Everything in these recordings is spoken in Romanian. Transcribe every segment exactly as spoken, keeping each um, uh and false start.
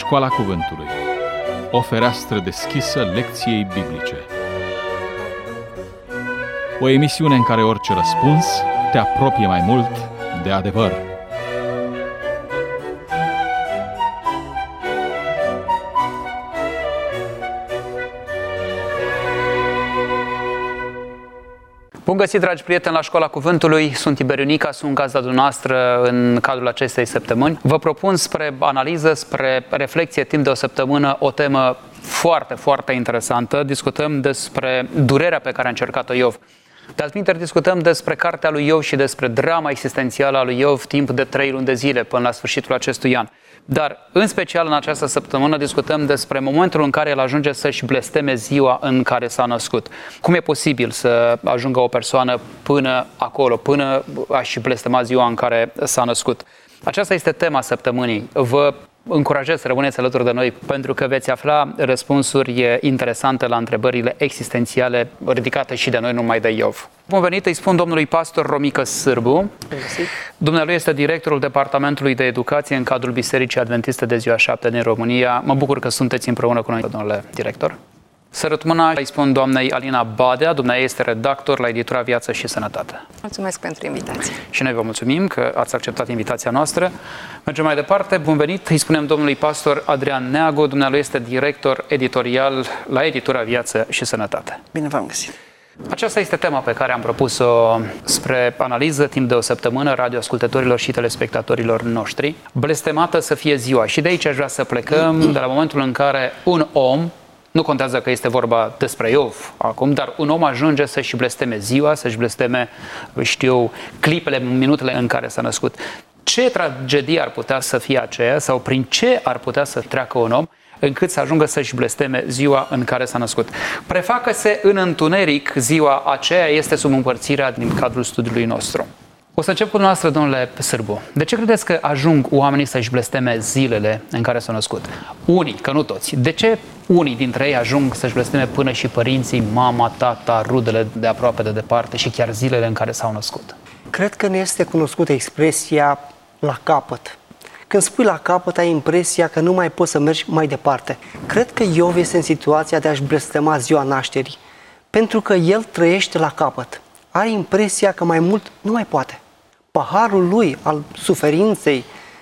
Școala Cuvântului. O fereastră deschisă lecției biblice. O emisiune în care orice răspuns te apropie mai mult de adevăr. Bun găsit, dragi prieteni, la Școala Cuvântului. Sunt Tiberiu Nica, sunt gazda dumneavoastră în cadrul acestei săptămâni. Vă propun spre analiză, spre reflexie timp de o săptămână o temă foarte, foarte interesantă. Discutăm despre durerea pe care a încercat-o Iov. De altminteri, discutăm despre cartea lui Iov și despre drama existențială a lui Iov timp de trei luni de zile până la sfârșitul acestui an. Dar, în special în această săptămână, discutăm despre momentul în care el ajunge să-și blesteme ziua în care s-a născut. Cum e posibil să ajungă o persoană până acolo, până a-și blestema ziua în care s-a născut? Aceasta este tema săptămânii. Vă încurajez să rămâneți alături de noi pentru că veți afla răspunsuri interesante la întrebările existențiale ridicate și de noi, numai de Iov. Bun venit, îi spun domnului pastor Romică Sârbu. Dumnealui este directorul Departamentului de Educație în cadrul Bisericii Adventiste de Ziua Șapte din România. Mă bucur că sunteți împreună cu noi, domnule director. Sărut mâna, îi spun doamnei Alina Badea, dumneavoastră este redactor la editura Viață și Sănătate. Mulțumesc pentru invitație. Și noi vă mulțumim că ați acceptat invitația noastră. Mergem mai departe. Bun venit, îi spunem domnului pastor Adrian Neagu, dumneavoastră este director editorial la editura Viață și Sănătate. Bine v-am găsit. Aceasta este tema pe care am propus-o spre analiză timp de o săptămână radioascultătorilor și telespectatorilor noștri. Blestemată să fie ziua. Și de aici aș vrea să plecăm de la momentul în care un om, nu contează că este vorba despre Iov acum, dar un om ajunge să-și blesteme ziua, să-și blesteme, știu, clipele, minutele în care s-a născut. Ce tragedie ar putea să fie aceea sau prin ce ar putea să treacă un om încât să ajungă să-și blesteme ziua în care s-a născut? Prefacă-se în întuneric, ziua aceea este sub împărțirea din cadrul studiului nostru. O să încep cu dumneavoastră, domnule Sârbu. De ce credeți că ajung oamenii să-și blesteme zilele în care s-au născut? Unii, că nu toți. De ce unii dintre ei ajung să-și blesteme până și părinții, mama, tata, rudele de aproape, de departe și chiar zilele în care s-au născut? Cred că ne este cunoscută expresia la capăt. Când spui la capăt, ai impresia că nu mai poți să mergi mai departe. Cred că Iov este în situația de a-și blestema ziua nașterii, pentru că el trăiește la capăt. Are impresia că mai mult nu mai poate. Paharul lui, al suferinței,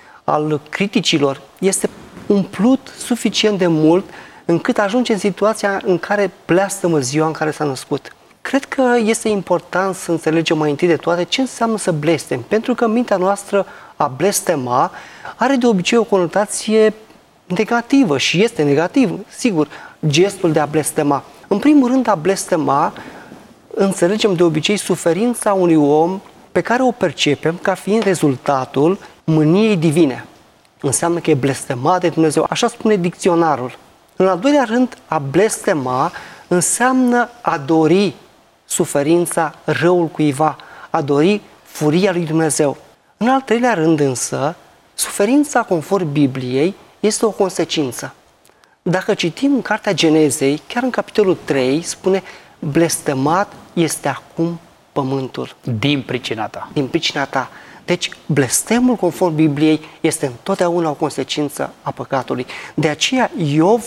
al criticilor, este umplut suficient de mult încât ajunge în situația în care blestemă ziua în care s-a născut. Cred că este important să înțelegem mai întâi de toate ce înseamnă să blestem, pentru că mintea noastră a blestema are de obicei o conotație negativă și este negativ, sigur, gestul de a blestema. În primul rând, a blestema, înțelegem de obicei suferința unui om pe care o percepem ca fiind rezultatul mâniei divine. Înseamnă că e blestemat de Dumnezeu, așa spune dicționarul. În al doilea rând, a blestema înseamnă a dori suferința, răul cuiva, a dori furia lui Dumnezeu. În al treilea rând însă, suferința, conform Bibliei, este o consecință. Dacă citim în Cartea Genezei, chiar în capitolul trei, spune: blestemat este acum pământul. Din pricina ta. Din pricina ta. Deci, blestemul, conform Bibliei, este întotdeauna o consecință a păcatului. De aceea, Iov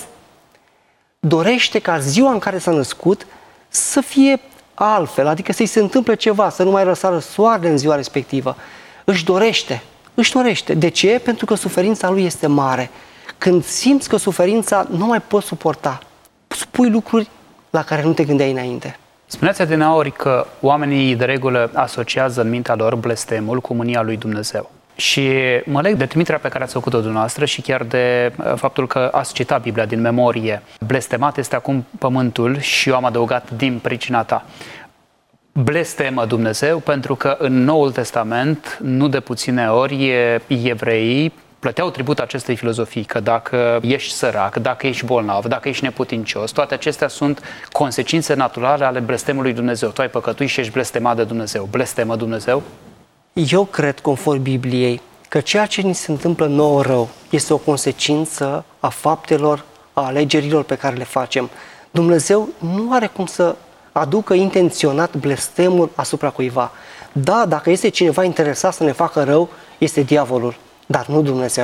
dorește ca ziua în care s-a născut să fie altfel, adică să-i se întâmple ceva, să nu mai răsară soarele în ziua respectivă. Își dorește, își dorește. De ce? Pentru că suferința lui este mare. Când simți că suferința nu mai poți suporta, spui lucruri la care nu te gândeai înainte. Spuneați adineauri că oamenii de regulă asociază în mintea lor blestemul cu mânia lui Dumnezeu. Și mă leg de trimiterea pe care ați făcut-o dumneavoastră și chiar de faptul că ați citat Biblia din memorie. Blestemat este acum pământul și eu am adăugat din pricina ta. Blestemă Dumnezeu pentru că în Noul Testament, nu de puține ori, evreii plăteau tribut acestei filozofii, că dacă ești sărac, dacă ești bolnav, dacă ești neputincios, toate acestea sunt consecințe naturale ale blestemului Dumnezeu. Tu ai păcătuit și ești blestemat de Dumnezeu. Blestemă Dumnezeu? Eu cred, conform Bibliei, că ceea ce ni se întâmplă nouă rău este o consecință a faptelor, a alegerilor pe care le facem. Dumnezeu nu are cum să aducă intenționat blestemul asupra cuiva. Da, dacă este cineva interesat să ne facă rău, este diavolul, dar nu Dumnezeu.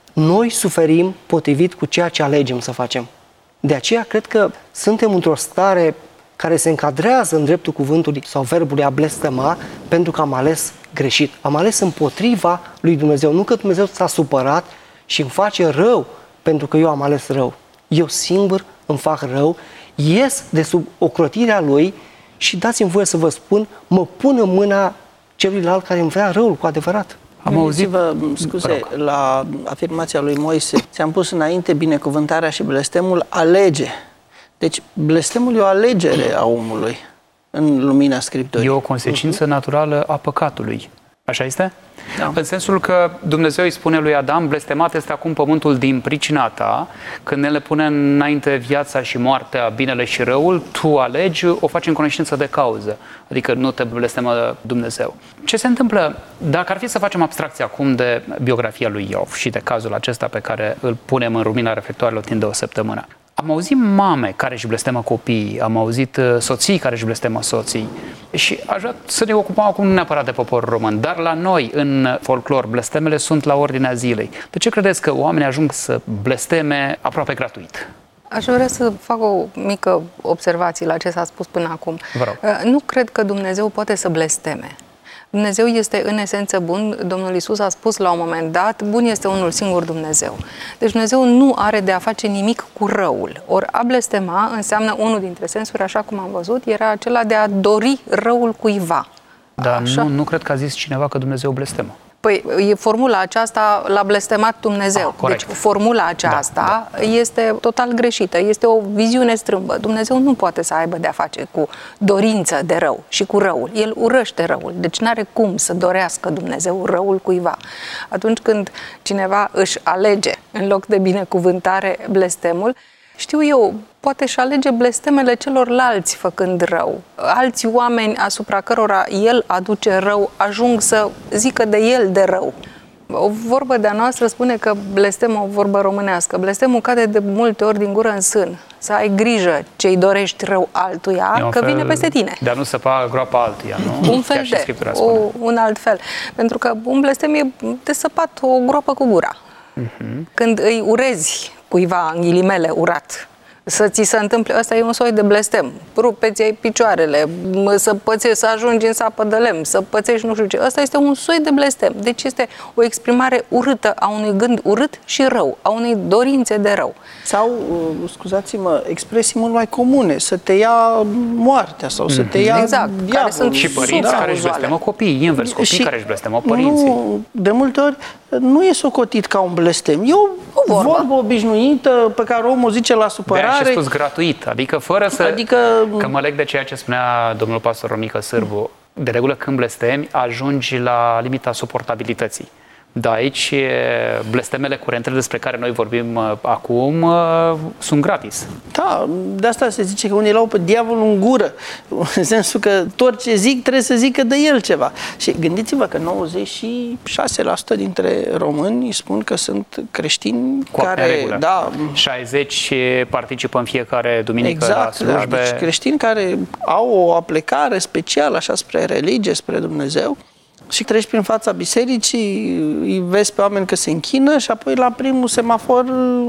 Noi suferim potrivit cu ceea ce alegem să facem. De aceea cred că suntem într-o stare care se încadrează în dreptul cuvântului sau verbului a blestema, pentru că am ales greșit. Am ales împotriva lui Dumnezeu. Nu că Dumnezeu s-a supărat și îmi face rău pentru că eu am ales rău. Eu singur îmi fac rău, ies de sub ocrotirea lui și dați-mi voie să vă spun, mă pun în mâna celuilalt care îmi vrea răul cu adevărat. Am auzit, vă scuze, la afirmația lui Moise, ți-am pus înainte binecuvântarea și blestemul, alege. Deci blestemul e o alegere a omului în lumina Scripturii. E o consecință naturală a păcatului. Așa este? Da. În sensul că Dumnezeu îi spune lui Adam, blestemat este acum pământul din pricina ta, când ne le pune înainte viața și moartea, binele și răul, tu alegi, o faci în cunoștință de cauză. Adică nu te blestemă Dumnezeu. Ce se întâmplă, dacă ar fi să facem abstracție acum de biografia lui Iov și de cazul acesta pe care îl punem în lumina reflectoarelor timp de o săptămână? Am auzit mame care își blestemă copiii, am auzit soții care își blestemă soții și aș vrea să ne ocupăm acum nu neapărat de poporul român, dar la noi, în folclor, blestemele sunt la ordinea zilei. De ce credeți că oamenii ajung să blesteme aproape gratuit? Aș vrea să fac o mică observație la ce s-a spus până acum. Vă rog. Nu cred că Dumnezeu poate să blesteme. Dumnezeu este în esență bun. Domnul Iisus a spus la un moment dat, bun este unul singur Dumnezeu. Deci Dumnezeu nu are de a face nimic cu răul. Ori a blestema înseamnă, unul dintre sensuri, așa cum am văzut, era acela de a dori răul cuiva. Dar Așa? nu, nu cred că a zis cineva că Dumnezeu blestemă. Păi, e formula aceasta l-a blestemat Dumnezeu. Ah, corect. Deci, formula aceasta da, da. este total greșită. Este o viziune strâmbă. Dumnezeu nu poate să aibă de-a face cu dorință de rău și cu răul. El urăște răul. Deci n-are cum să dorească Dumnezeu răul cuiva. Atunci când cineva își alege, în loc de binecuvântare, blestemul, știu eu, poate și alege blestemele celorlalți făcând rău. Alți oameni asupra cărora el aduce rău ajung să zică de el de rău. O vorbă de-a noastră spune că blestemul, o vorbă românească, blestemul cade de multe ori din gură în sân. Să ai grijă ce-i dorești rău altuia, că vine peste tine. De a nu săpa groapa altuia, nu? Un fel de, o, un alt fel. Pentru că un blestem e de săpat o groapă cu gura. Uh-huh. Când îi urezi cuiva, în ghilimele, urat, să ți se întâmple, ăsta e un soi de blestem. Rupeți-ai picioarele, să pățești, să ajungi în sapă de lemn, să pățești nu știu ce. Ăsta este un soi de blestem. Deci este o exprimare urâtă a unui gând urât și rău, a unei dorințe de rău. Sau, scuzați-mă, expresii mult mai comune, să te ia moartea sau să te ia exact, care sunt și părinți care își blestemă copiii, invers, copiii și care își blestemă părinții. Nu, de multe ori nu e socotit ca un blestem. E o, o vorbă. vorbă obișnuită pe care omul zice la supărare. De-aia și spus gratuit, adică fără să... Adică... Că mă leg de ceea ce spunea domnul pastor Romică Sârbu. De regulă când blestemi, ajungi la limita suportabilității. Da, aici blestemele curentele despre care noi vorbim uh, acum uh, sunt gratis. Da, de asta se zice că unii l-au pe diavolul în gură, în sensul că tot ce zic trebuie să zică de el ceva. Și gândiți-vă că nouăzeci și șase la sută dintre români spun că sunt creștini cu care... Da, șaizeci participă în fiecare duminică exact, la slujbe. Da, deci creștini care au o aplecare specială așa spre religie, spre Dumnezeu. Și treci prin fața bisericii, îi vezi pe oameni că se închină și apoi la primul semafor,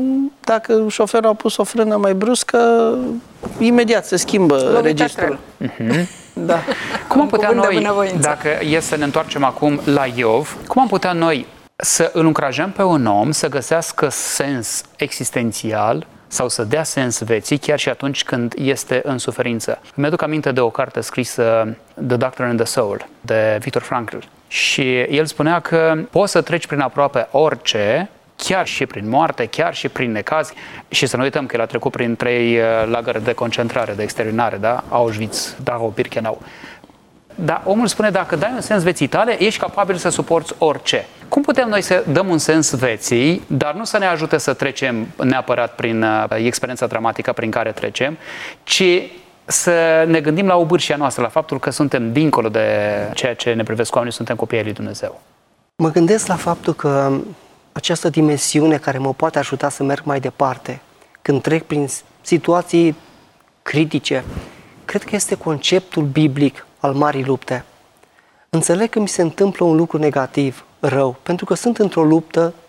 dacă șoferul a pus o frână mai bruscă, imediat se schimbă Lovita registrul. Uh-huh. Da. Cum am putea noi, dacă e să ne întoarcem acum la Iov, cum am putea noi să îl încurajăm pe un om să găsească sens existențial sau să dea sens vieții chiar și atunci când este în suferință? Îmi aduc aminte de o carte scrisă The Doctor and the Soul, de Viktor Frankl. Și el spunea că poți să treci prin aproape orice, chiar și prin moarte, chiar și prin necaz. Și să nu uităm că el a trecut prin trei lagăre de concentrare, de exterminare, da? Auschwitz, Dachau, Birkenau. Dar omul spune, dacă dai un sens vieții tale, ești capabil să suporți orice. Cum putem noi să dăm un sens vieții, dar nu să ne ajute să trecem neapărat prin uh, experiența dramatică prin care trecem, ci să ne gândim la obârșia noastră, la faptul că suntem dincolo de ceea ce ne privesc oamenii, suntem copiii lui Dumnezeu. Mă gândesc la faptul că această dimensiune care mă poate ajuta să merg mai departe, când trec prin situații critice, cred că este conceptul biblic al marii lupte. Înțeleg că mi se întâmplă un lucru negativ, rău, pentru că sunt într-o luptă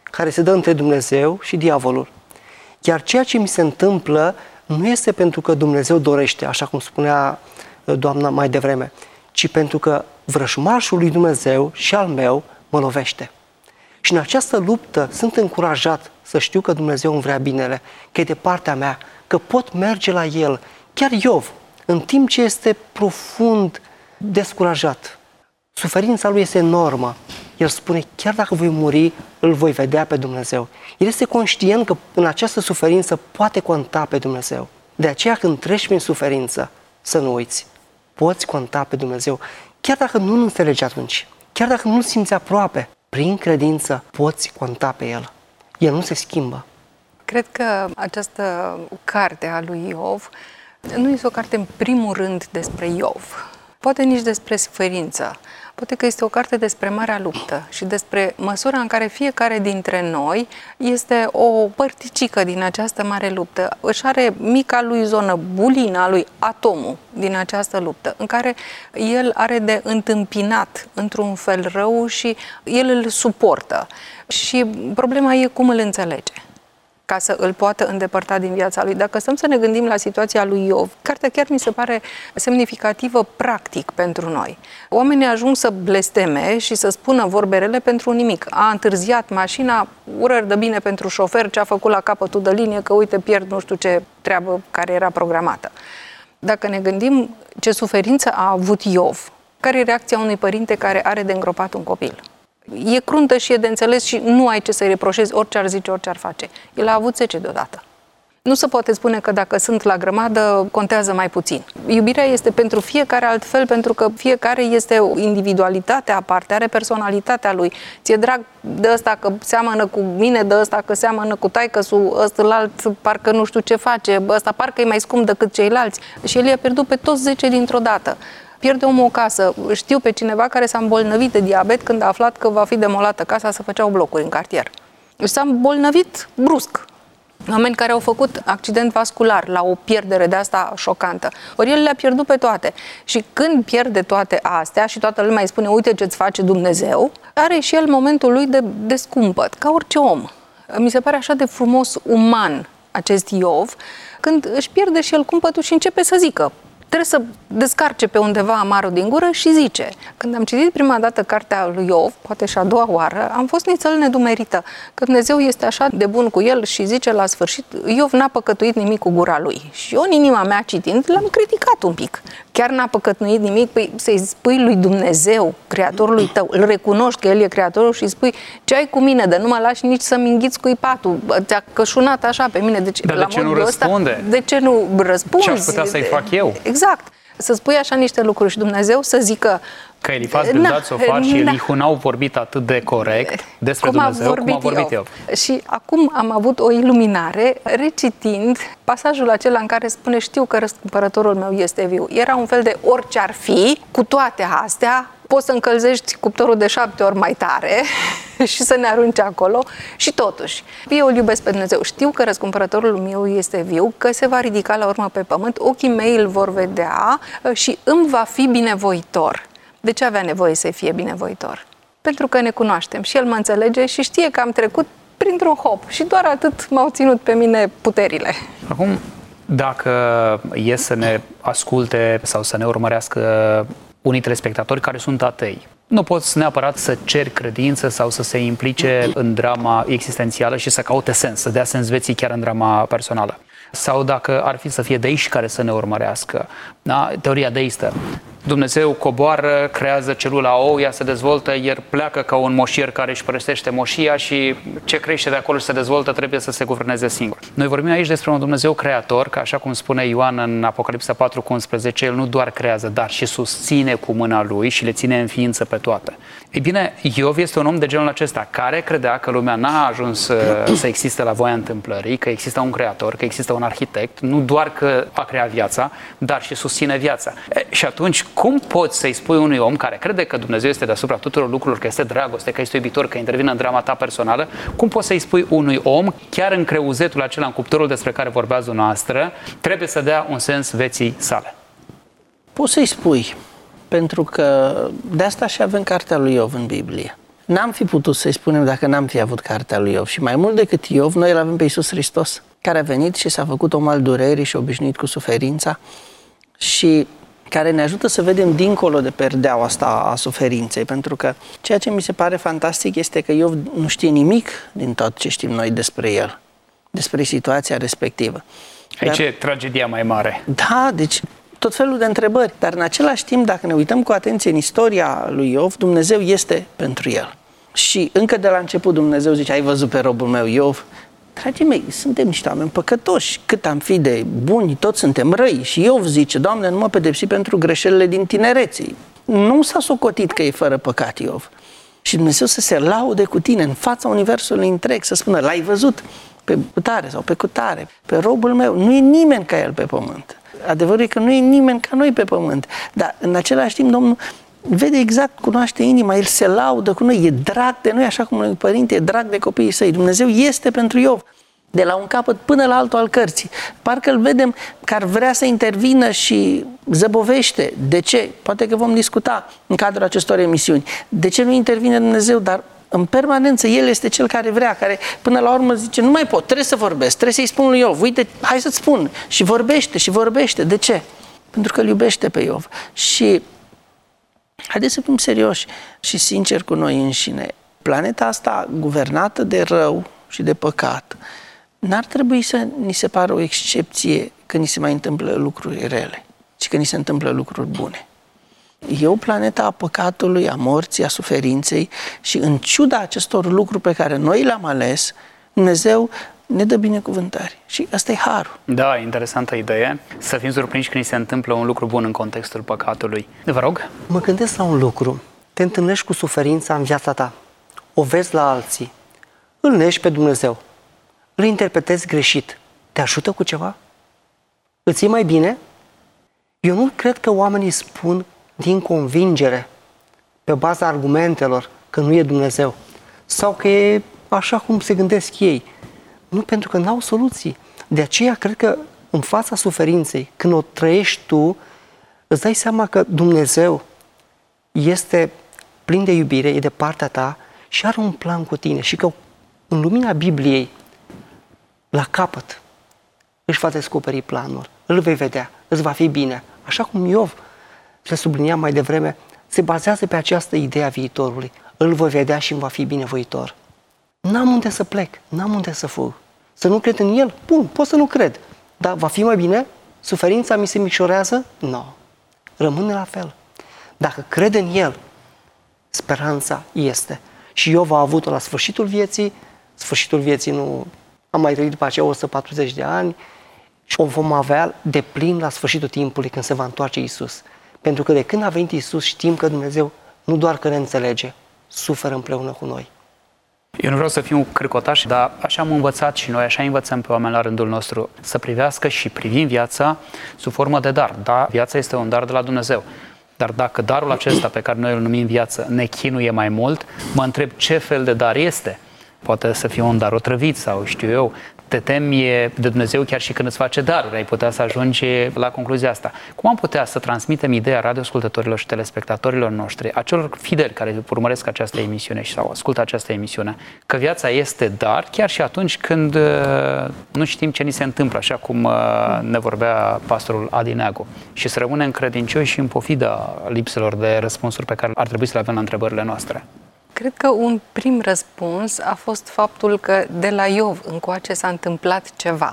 care se dă între Dumnezeu și diavolul. Iar ceea ce mi se întâmplă nu este pentru că Dumnezeu dorește, așa cum spunea doamna mai devreme, ci pentru că vrăjmașul lui Dumnezeu și al meu mă lovește. Și în această luptă sunt încurajat să știu că Dumnezeu îmi vrea binele, că e de partea mea, că pot merge la El. Chiar Iov, în timp ce este profund descurajat, suferința lui este enormă. El spune, chiar dacă voi muri, îl voi vedea pe Dumnezeu. El este conștient că în această suferință poate conta pe Dumnezeu. De aceea când treci prin suferință, să nu uiți, poți conta pe Dumnezeu. Chiar dacă nu-L înțelegi atunci, chiar dacă nu-L simți aproape, prin credință poți conta pe El. El nu se schimbă. Cred că această carte a lui Iov nu este o carte în primul rând despre Iov, poate nici despre suferință. Poate că este o carte despre marea luptă și despre măsura în care fiecare dintre noi este o părticică din această mare luptă. Își are mica lui zonă, bulina lui, atomul din această luptă, în care el are de întâmpinat într-un fel rău și el îl suportă. Și problema e cum îl înțelege, ca să îl poată îndepărta din viața lui. Dacă stăm să ne gândim la situația lui Iov, cartea chiar mi se pare semnificativă practic pentru noi. Oamenii ajung să blesteme și să spună vorbe rele pentru nimic. A întârziat mașina, urări de bine pentru șofer, ce a făcut la capătul de linie, că uite, pierd nu știu ce treabă care era programată. Dacă ne gândim ce suferință a avut Iov, care e reacția unui părinte care are de îngropat un copil? E cruntă și e de înțeles și nu ai ce să-i reproșezi orice ar zice, orice ar face. El a avut zece deodată. Nu se poate spune că dacă sunt la grămadă, contează mai puțin. Iubirea este pentru fiecare altfel, pentru că fiecare este o individualitate aparte, are personalitatea lui. Ți-e drag de ăsta că seamănă cu mine, de ăsta că seamănă cu taică-su, ăstălalt parcă nu știu ce face, ăsta parcă e mai scump decât ceilalți. Și el i-a pierdut pe toți zece dintr-o dată. Pierde omul o casă. Știu pe cineva care s-a îmbolnăvit de diabet când a aflat că va fi demolată casa, să făceau blocuri în cartier. S-a îmbolnăvit brusc. Oameni care au făcut accident vascular la o pierdere de asta șocantă. Ori el le-a pierdut pe toate. Și când pierde toate astea și toată lumea îi spune, uite ce-ți face Dumnezeu, are și el momentul lui de descumpăt, ca orice om. Mi se pare așa de frumos uman acest Iov, când își pierde și el cumpătul și începe să zică. Trebuie să descarce pe undeva amarul din gură și zice. Când am citit prima dată cartea lui Iov, poate și a doua oară, am fost nițel nedumerită, că Dumnezeu este așa de bun cu el și zice la sfârșit, Iov n-a păcătuit nimic cu gura lui. Și eu în inima mea citind l-am criticat un pic. Chiar n-a păcătuit nimic, păi să-i spui lui Dumnezeu, creatorului tău, îl recunoști că el e creatorul și îi spui, ce ai cu mine, de nu mă lași nici să-mi înghiți cuipatul, te-a cășunat așa pe mine. Deci, Dar la de ce nu ăsta, răspunde? De ce nu răspunzi? Ce aș putea să-i fac eu? Exact. Să spui așa niște lucruri și Dumnezeu să zică că Elifaz, Bildad, Sofar și Elihu n-au vorbit atât de corect despre cum Dumnezeu a vorbit cum a vorbit Iov. Și acum am avut o iluminare recitind pasajul acela în care spune, știu că răscumpărătorul meu este viu. Era un fel de orice ar fi, cu toate astea, poți să încălzești cuptorul de șapte ori mai tare și să ne arunci acolo și totuși, eu îl iubesc pe Dumnezeu, știu că răscumpărătorul meu este viu, că se va ridica la urmă pe pământ, ochii mei îl vor vedea și îmi va fi binevoitor. De ce avea nevoie să fie binevoitor? Pentru că ne cunoaștem și el mă înțelege și știe că am trecut printr-un hop și doar atât m-au ținut pe mine puterile. Acum, dacă e să ne asculte sau să ne urmărească unii telespectatori care sunt atei, nu poți neapărat să ceri credință sau să se implice în drama existențială și să caute sens, să dea sens vieții chiar în drama personală. Sau dacă ar fi să fie deiști care să ne urmărească, da? Teoria deistă. Dumnezeu coboară, creează celula ou, ea se dezvoltă, iar pleacă ca un moșier care își părăsește moșia și ce crește de acolo și se dezvoltă trebuie să se guverneze singur. Noi vorbim aici despre un Dumnezeu creator, că așa cum spune Ioan în Apocalipsa patru cu unsprezece, El nu doar creează, dar și susține cu mâna Lui și le ține în ființă pe toate. Ei bine, Iov este un om de genul acesta, care credea că lumea n-a ajuns să, să existe la voia întâmplării, că există un creator, că există un arhitect, nu doar că a creat viața, dar și susține viața. E, și atunci, cum poți să-i spui unui om care crede că Dumnezeu este deasupra tuturor lucrurilor, că este dragoste, că este iubitor, că intervine în drama ta personală, cum poți să-i spui unui om, chiar în creuzetul acela, în cuptorul despre care vorbeați noastră, trebuie să dea un sens vieții sale? Poți să-i spui, pentru că de asta și avem cartea lui Iov în Biblie. n-am fi putut să-i spunem dacă n-am fi avut cartea lui Iov. Și mai mult decât Iov, noi îl avem pe Iisus Hristos, care a venit și s-a făcut om al durerii și obișnuit cu suferința și care ne ajută să vedem dincolo de perdeaua asta a suferinței, pentru că ceea ce mi se pare fantastic este că Iov nu știe nimic din tot ce știm noi despre el, despre situația respectivă. Aici e tragedia mai mare. Da, deci tot felul de întrebări, dar în același timp, dacă ne uităm cu atenție în istoria lui Iov, Dumnezeu este pentru el. Și încă de la început Dumnezeu zice, ai văzut pe robul meu Iov? Dragii mei, suntem niște oameni păcătoși, cât am fi de buni, toți suntem răi. Și Iov zice, Doamne, nu mă pedepsi pentru greșelile din tinereții. Nu s-a socotit că e fără păcat Iov. Și Dumnezeu să se laude cu tine în fața universului întreg, să spună, l-ai văzut pe cutare sau pe cutare, pe robul meu, nu e nimeni ca el pe pământ. Adevărul e că nu e nimeni ca noi pe pământ, dar în același timp Domnul vede exact, cunoaște inima, El se laudă cu noi, e drag de noi, așa cum noi părinte e drag de copiii săi. Dumnezeu este pentru Iov, de la un capăt până la altul al cărții. Parcă îl vedem că ar vrea să intervină și zăbovește. De ce? Poate că vom discuta în cadrul acestor emisiuni. De ce nu intervine Dumnezeu, dar în permanență El este Cel care vrea, care până la urmă zice, nu mai pot, trebuie să vorbesc, trebuie să-i spun lui Iov, uite, hai să-ți spun. Și vorbește, și vorbește. De ce? Pentru că îl iubește pe Iov. Și haideți să fim serioși și sinceri cu noi înșine. Planeta asta guvernată de rău și de păcat, n-ar trebui să ni se pară o excepție că ni se mai întâmplă lucruri rele, ci că ni se întâmplă lucruri bune. E o planetă a păcatului, a morții, a suferinței și în ciuda acestor lucruri pe care noi le-am ales, Dumnezeu ne dă binecuvântări. Și asta e harul. Da, interesantă idee. Să fim surprinși când ni se întâmplă un lucru bun în contextul păcatului. Vă rog? Mă gândesc la un lucru. Te întâlnești cu suferința în viața ta. O vezi la alții. Îl nești pe Dumnezeu. Îl interpretezi greșit. Te ajută cu ceva? Îți e mai bine? Eu nu cred că oamenii spun din convingere, pe baza argumentelor, că nu e Dumnezeu. Sau că e așa cum se gândesc ei. Nu, pentru că n-au soluții. De aceea cred că în fața suferinței, când o trăiești tu, îți dai seama că Dumnezeu este plin de iubire, e de partea ta și are un plan cu tine. Și că în lumina Bibliei, la capăt, își va descoperi planul. Îl vei vedea, îți va fi bine. Așa cum Iov, se sublinia mai devreme, se bazează pe această idee a viitorului. Îl voi vedea și îmi va fi binevoitor. N-am unde să plec, n-am unde să fug. Să nu cred în El? Bun, pot să nu cred. Dar va fi mai bine? Suferința mi se micșorează? Nu. No. Rămâne la fel. Dacă cred în El, speranța este. Și Iov a avut-o la sfârșitul vieții, sfârșitul vieții nu... Am mai trăit după aceea o sută patruzeci de ani și o vom avea de plin la sfârșitul timpului când se va întoarce Iisus. Pentru că de când a venit Iisus știm că Dumnezeu nu doar că ne înțelege, suferă împreună cu noi. Eu nu vreau să fiu cârcotaș, dar așa am învățat și noi, așa învățăm pe oameni la rândul nostru, să privească și privim viața sub formă de dar. Da, viața este un dar de la Dumnezeu. Dar dacă darul acesta pe care noi îl numim viață ne chinuie mai mult, mă întreb ce fel de dar este. Poate să fie un dar otrăvit sau știu eu, te temi de Dumnezeu chiar și când îți face daruri, ai putea să ajungi la concluzia asta. Cum am putea să transmitem ideea radioascultătorilor și telespectatorilor noștri, acelor fideli care urmăresc această emisiune și sau ascultă această emisiune, că viața este dar chiar și atunci când uh, nu știm ce ni se întâmplă, așa cum uh, ne vorbea pastorul Adi Neagu, și să rămânem credincioși și în pofida lipselor de răspunsuri pe care ar trebui să le avem la întrebările noastre? Cred că un prim răspuns a fost faptul că de la Iov încoace s-a întâmplat ceva.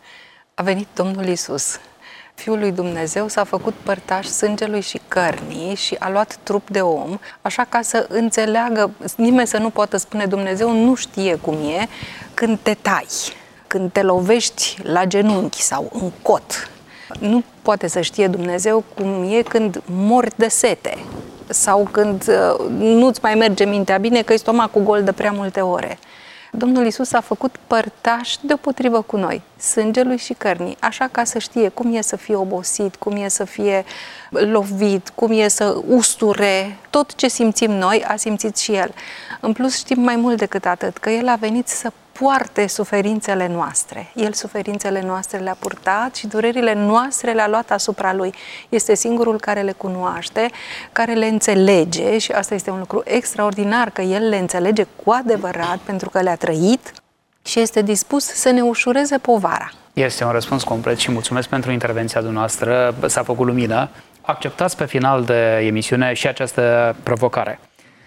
A venit Domnul Iisus. Fiul lui Dumnezeu s-a făcut părtaș sângelui și cărnii și a luat trup de om, așa ca să înțeleagă, nimeni să nu poată spune Dumnezeu nu știe cum e când te tai, când te lovești la genunchi sau în cot. Nu poate să știe Dumnezeu cum e când mori de sete sau când uh, nu-ți mai merge mintea bine că e stomacul gol de prea multe ore. Domnul Iisus a făcut părtaș deopotrivă cu noi, sângelui și cărnii, așa ca să știe cum e să fie obosit, cum e să fie lovit, cum e să usture. Tot ce simțim noi a simțit și El. În plus știm mai mult decât atât, că El a venit să poarte suferințele noastre. El suferințele noastre le-a purtat și durerile noastre le-a luat asupra Lui. Este singurul care le cunoaște, care le înțelege și asta este un lucru extraordinar, că El le înțelege cu adevărat pentru că le-a trăit și este dispus să ne ușureze povara. Este un răspuns complet și mulțumesc pentru intervenția dumneavoastră. S-a făcut lumină. Acceptați pe final de emisiune și această provocare.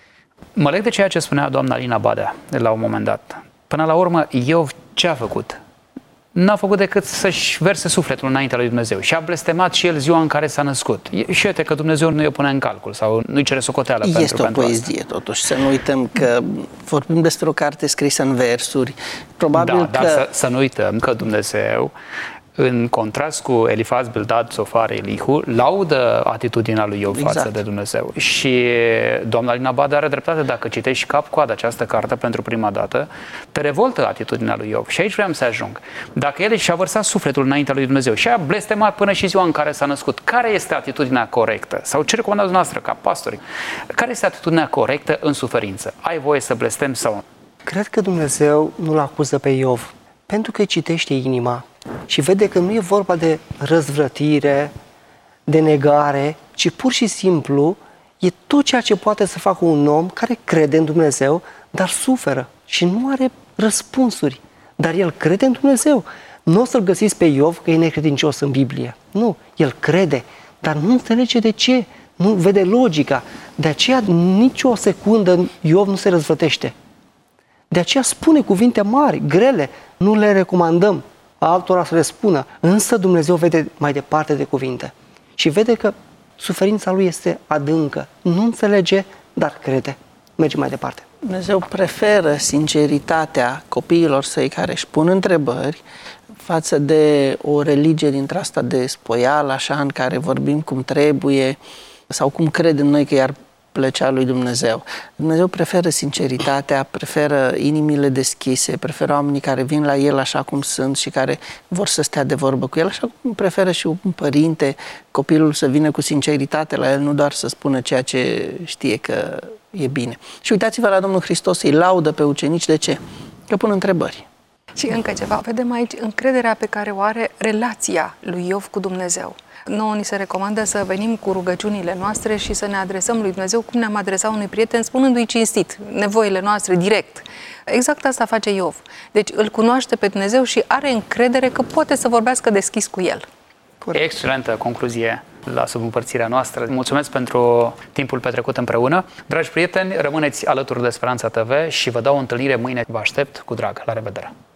Mă leg de ceea ce spunea doamna Alina Badea la un moment dat. Până la urmă, Iov ce a făcut? N-a făcut decât să-și verse sufletul înaintea lui Dumnezeu și a blestemat și el ziua în care s-a născut. Și uite că Dumnezeu nu i-o pune în calcul sau nu-i cere socoteală este pentru, o pentru poezie, asta. totuși, să nu uităm că vorbim despre o carte scrisă în versuri. Probabil da, că... dar să, să nu uităm că Dumnezeu, în contrast cu Elifaz, Bildad, Sofar, Elihu, laudă atitudinea lui Iov Exact. față de Dumnezeu. Și doamna Alina Badea are dreptate, dacă citești cap-coadă această carte pentru prima dată, te revoltă atitudinea lui Iov. Și aici vreau să ajung. Dacă el și-a vărsat sufletul înaintea lui Dumnezeu și a blestemat până și ziua în care s-a născut, care este atitudinea corectă? Sau ce recomandați noastră ca pastori? Care este atitudinea corectă în suferință? Ai voie să blestem sau nu? Cred că Dumnezeu nu-l acuză pe Iov, pentru că îi citește inima și vede că nu e vorba de răzvrătire, de negare, ci pur și simplu e tot ceea ce poate să facă un om care crede în Dumnezeu, dar suferă și nu are răspunsuri. Dar el crede în Dumnezeu. Nu o să-l găsiți pe Iov că e necredincios în Biblie. Nu, el crede, dar nu înțelege de ce, nu vede logica. De aceea nicio secundă Iov nu se răzvrătește. De aceea spune cuvinte mari, grele, nu le recomandăm altora să le spună, însă Dumnezeu vede mai departe de cuvinte și vede că suferința lui este adâncă, nu înțelege, dar crede, merge mai departe. Dumnezeu preferă sinceritatea copiilor săi care își pun întrebări față de o religie dintre asta de spoială, așa, în care vorbim cum trebuie sau cum credem noi că i-ar plăcea lui Dumnezeu. Dumnezeu preferă sinceritatea, preferă inimile deschise, preferă oamenii care vin la El așa cum sunt și care vor să stea de vorbă cu El, așa cum preferă și un părinte, copilul să vină cu sinceritate la el, nu doar să spună ceea ce știe că e bine. Și uitați-vă la Domnul Hristos, îi laudă pe ucenici, de ce? Că pun întrebări. Și încă ceva, vedem aici încrederea pe care o are relația lui Iov cu Dumnezeu. Nouă ni se recomandă să venim cu rugăciunile noastre și să ne adresăm lui Dumnezeu cum ne-am adresat unui prieten, spunându-i cinstit nevoile noastre direct. Exact asta face Iov. Deci îl cunoaște pe Dumnezeu și are încredere că poate să vorbească deschis cu el. Corect. Excelentă concluzie la subîmpărțirea noastră. Mulțumesc pentru timpul petrecut împreună. Dragi prieteni, rămâneți alături de Speranța T V și vă dau o întâlnire mâine. Vă aștept cu drag. La revedere!